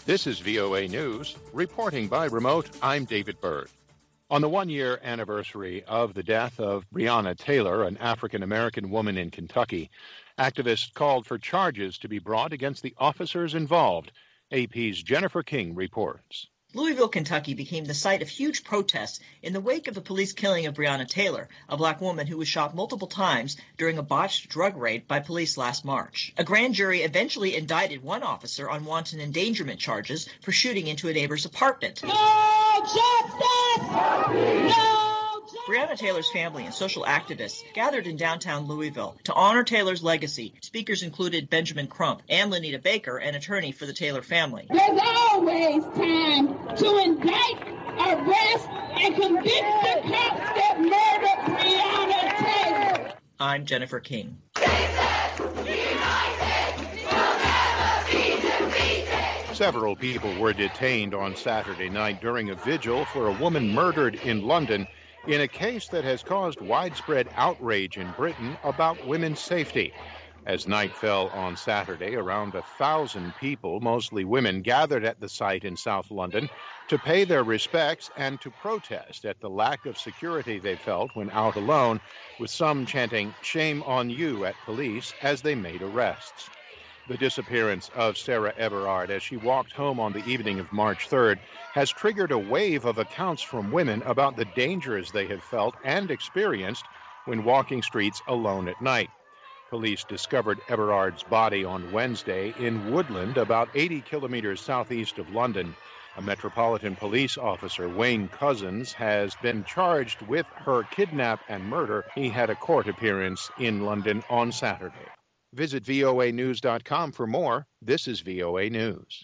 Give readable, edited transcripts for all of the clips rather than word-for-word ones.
This is VOA News. Reporting by remote, I'm David Byrd. On the one-year anniversary of the death of Breonna Taylor, an African-American woman in Kentucky, activists called for charges to be brought against the officers involved. AP's Jennifer King reports. Louisville, Kentucky became the site of huge protests in the wake of the police killing of Breonna Taylor, a black woman who was shot multiple times during a botched drug raid by police last March. A grand jury eventually indicted one officer on wanton endangerment charges for shooting into a neighbor's apartment. No justice! No! Breonna Taylor's family and social activists gathered in downtown Louisville to honor Taylor's legacy. Speakers included Benjamin Crump and Lenita Baker, an attorney for the Taylor family. There's always time to indict, arrest, and convict the cops that murdered Breonna Taylor. I'm Jennifer King. Several people were detained on Saturday night during a vigil for a woman murdered in London in a case that has caused widespread outrage in Britain about women's safety. As night fell on Saturday, around 1,000 people, mostly women, gathered at the site in South London to pay their respects and to protest at the lack of security they felt when out alone, with some chanting, "Shame on you" at police as they made arrests. The disappearance of Sarah Everard as she walked home on the evening of March 3rd has triggered a wave of accounts from women about the dangers they have felt and experienced when walking streets alone at night. Police discovered Everard's body on Wednesday in Woodland, about 80 kilometers southeast of London. A Metropolitan Police officer, Wayne Couzens, has been charged with her kidnap and murder. He had a court appearance in London on Saturday. Visit voanews.com for more. This is VOA News.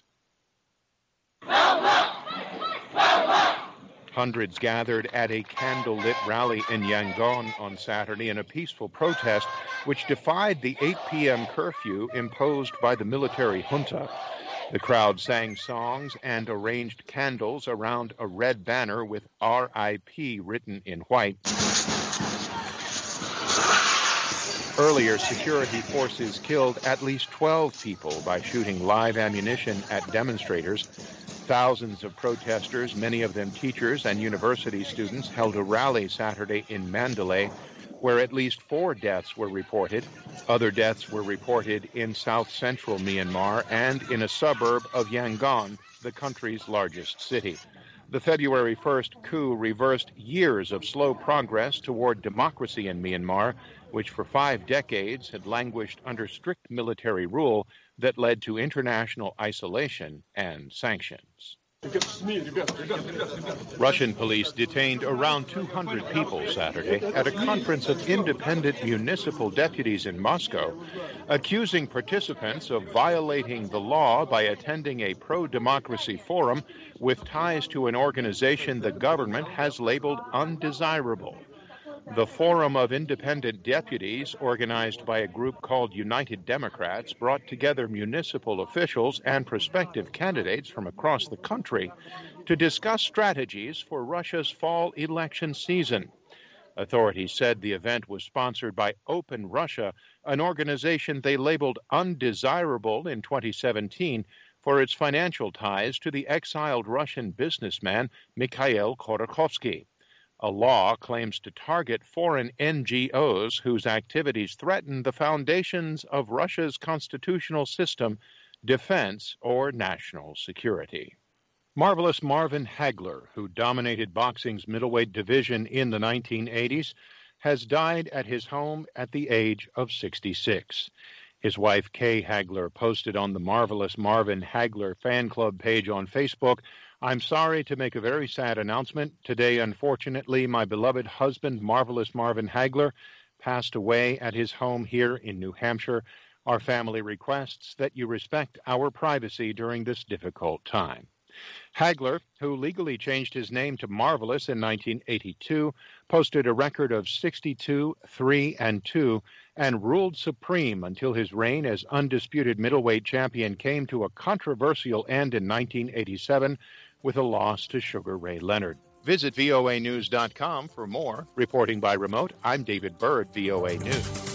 Hundreds gathered at a candlelit rally in Yangon on Saturday in a peaceful protest which defied the 8 p.m. curfew imposed by the military junta. The crowd sang songs and arranged candles around a red banner with RIP written in white. Earlier, security forces killed at least 12 people by shooting live ammunition at demonstrators. Thousands of protesters, many of them teachers and university students, held a rally Saturday in Mandalay, where at least 4 deaths were reported. Other deaths were reported in south-central Myanmar and in a suburb of Yangon, the country's largest city. The February 1st coup reversed years of slow progress toward democracy in Myanmar, which for 5 decades had languished under strict military rule that led to international isolation and sanctions. Russian police detained around 200 people Saturday at a conference of independent municipal deputies in Moscow, accusing participants of violating the law by attending a pro-democracy forum with ties to an organization the government has labeled undesirable. The Forum of Independent Deputies, organized by a group called United Democrats, brought together municipal officials and prospective candidates from across the country to discuss strategies for Russia's fall election season. Authorities said the event was sponsored by Open Russia, an organization they labeled undesirable in 2017 for its financial ties to the exiled Russian businessman Mikhail Khodorkovsky. A law claims to target foreign NGOs whose activities threaten the foundations of Russia's constitutional system, defense, or national security. Marvelous Marvin Hagler, who dominated boxing's middleweight division in the 1980s, has died at his home at the age of 66. His wife, Kay Hagler, posted on the Marvelous Marvin Hagler fan club page on Facebook, "I'm sorry to make a very sad announcement. Today, unfortunately, my beloved husband, Marvelous Marvin Hagler, passed away at his home here in New Hampshire. Our family requests that you respect our privacy during this difficult time." Hagler, who legally changed his name to Marvelous in 1982, posted a record of 62-3-2 and ruled supreme until his reign as undisputed middleweight champion came to a controversial end in 1987 with a loss to Sugar Ray Leonard. Visit voanews.com for more. Reporting by remote, I'm David Byrd, VOA News.